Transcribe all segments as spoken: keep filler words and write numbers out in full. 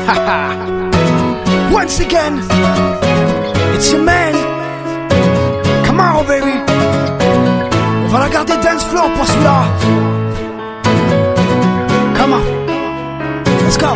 Once again, it's your man. Come on, baby. On va la garder dance floor pour celui-là. Come on, let's go.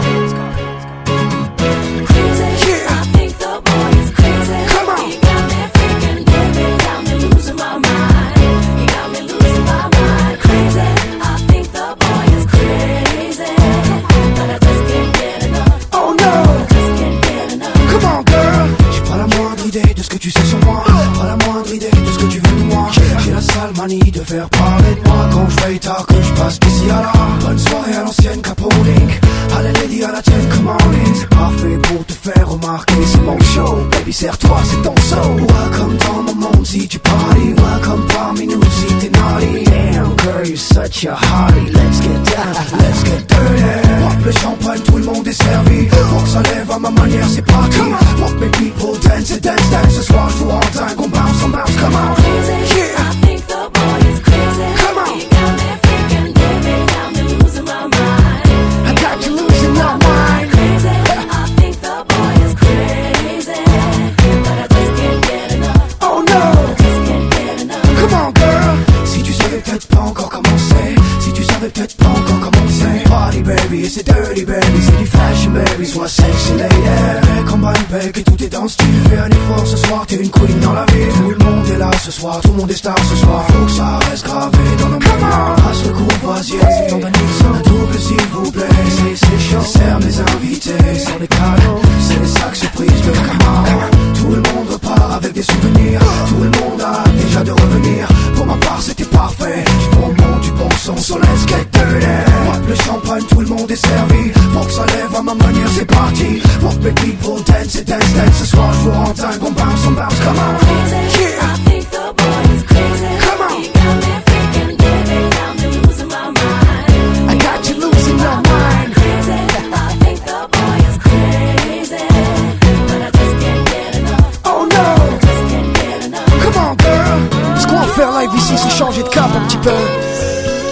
De ce que tu sais sur moi, pas la moindre idée de ce que tu veux de moi. J'ai la sale manie de faire parler de moi quand je veille tard, que je passe d'ici à là. Bonne soirée à l'ancienne Capolink, à la lady à la tienne commanding. C'est parfait pour te faire remarquer, c'est mon show. Baby serre-toi, c'est ton show. Welcome dans mon monde si tu party, welcome parmi nous si t'es naughty. Damn girl, you're such a hottie. Let's get down, let's get dirty. Pop le champagne, tout le monde est servi. Faut que ça lève à ma manière, c'est parti. Fuck mes people, dance et dance, dance. Ce soir je vous rends dingue, on bounce, on bounce, come on. Yeah. I think the boy is crazy. Come on. He got me freaking, baby, got me losing my mind. I got you losing your mind. Crazy. I think the boy is crazy, but I just can't get enough. Oh no. I just can't get enough. Come on girl. Si tu savais peut-être pas encore commencer, si tu savais peut-être pas encore commencer. Party baby, c'est dirty baby, c'est du fashion baby, sois sexy lady. Comme un bec et tout est dans le style. Fais un effort ce soir, t'es une queen dans la ville. Tout le monde est là ce soir, tout le monde est star ce soir. Faut que ça reste gravé dans nos mémoires. Passe le coup, vas-y, c'est ton anniversaire. Un double s'il vous plaît, c'est, c'est chaud. Serre mes invités, sans les cadeaux, c'est les sacs surprises de Camaro. Tout le monde repart avec des souvenirs. Tout le monde a déjà de revenir. Pour ma part c'était parfait, du bon monde, du bon son. So let's get dirty. Pop le champagne, tout le monde est servi. Faut que ça lève à ma manière, c'est parti. Fuck mes people, dance et dance, dance. Ce soir je vous rends dingue, on bounce, on bounce, come on. Crazy. Yeah. I think the boy is crazy. Come on. He got me freaking, baby, got me losing my mind. I got you losing your mind. Crazy. I think the boy is crazy, but I just can't get enough. Oh no. Just can't get enough. Come on girl. Ce qu'on va faire live ici, c'est changer de cap un petit peu.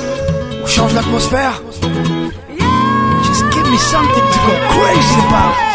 On change l'atmosphère. Just give me something to go crazy about.